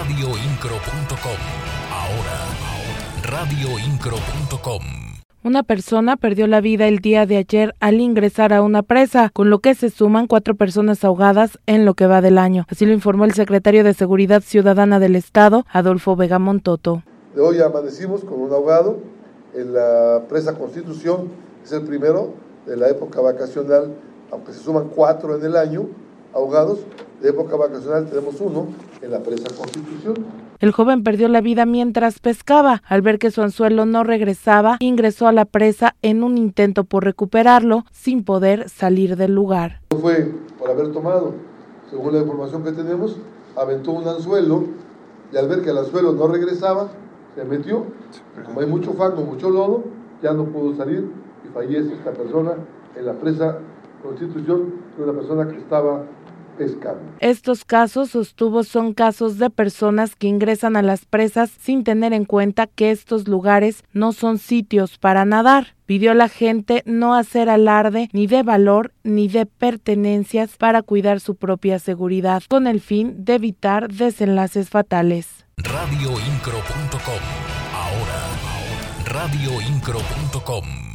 radioincro.com. Ahora, radioincro.com. Una persona perdió la vida el día de ayer al ingresar a una presa, con lo que se suman 4 personas ahogadas en lo que va del año. Así lo informó el secretario de Seguridad Ciudadana del Estado, Adolfo Vega Montoto. De hoy amanecimos con un ahogado en la presa Constitución, es el primero de la época vacacional, aunque se suman 4 en el año ahogados. De época vacacional tenemos 1 en la presa Constitución. El joven perdió la vida mientras pescaba. Al ver que su anzuelo no regresaba, ingresó a la presa en un intento por recuperarlo, sin poder salir del lugar. No fue por haber tomado, según la información que tenemos, aventó un anzuelo y al ver que el anzuelo no regresaba, se metió. Como hay mucho fango, mucho lodo, ya no pudo salir y fallece esta persona en la presa Constitución, de una persona que estaba pescando. Estos casos, sostuvo, son casos de personas que ingresan a las presas sin tener en cuenta que estos lugares no son sitios para nadar. Pidió a la gente no hacer alarde ni de valor ni de pertenencias para cuidar su propia seguridad, con el fin de evitar desenlaces fatales. radioincro.com. Ahora, radioincro.com.